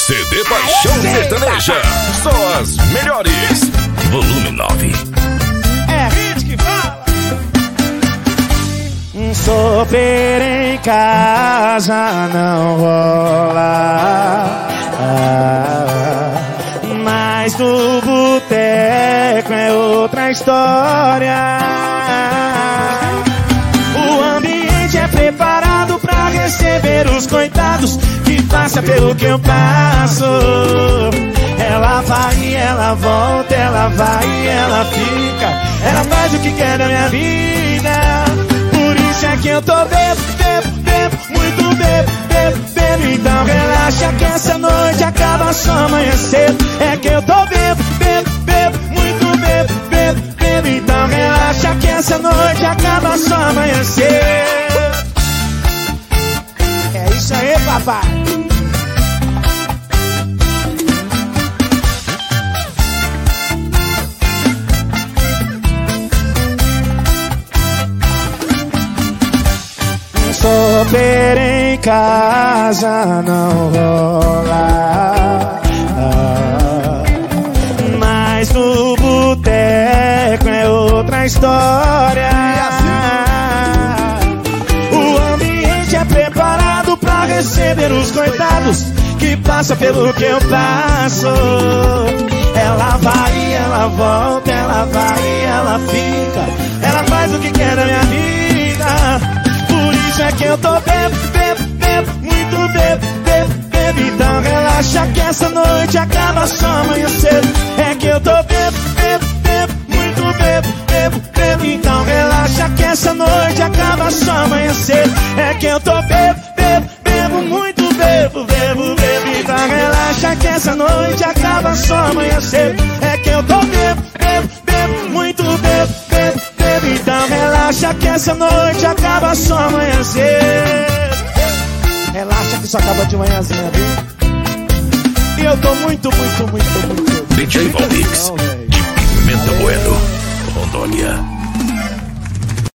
CD Paixão Sertaneja, só as melhores. Volume 9. É hit que fala. Sofrer em casa não rola, mas no boteco é outra história. O ambiente é preparado pra receber os coitados que passa pelo que eu passo. Ela vai e ela volta, ela vai e ela fica, ela faz o que quer da minha vida. Por isso é que eu tô bebo, muito bebo. Então relaxa que essa noite acaba só amanhã cedo. É que eu tô bebo, muito bebo. Então relaxa que essa noite acaba só amanhã cedo. É isso aí, papai. Sofrer em casa não rola, mas no boteco é outra história. O ambiente é preparado pra receber os coitados que passa pelo que eu passo. Ela vai e ela volta, ela vai e ela fica, ela faz o que quer da minha vida. Por isso é que eu tô bebo, muito bebo. Então relaxa que essa noite acaba só amanhã cedo. É que eu tô bebo, muito bebo. Então relaxa que essa noite acaba só amanhã cedo. É que eu tô bebo, muito bebo. Então relaxa que essa noite acaba só amanhã cedo. É que eu tô bebo, muito bebo. Então relaxa que essa noite acaba só amanhã cedo. Relaxa que só acaba de manhãzinha, viu? E eu tô muito DJ Valdix.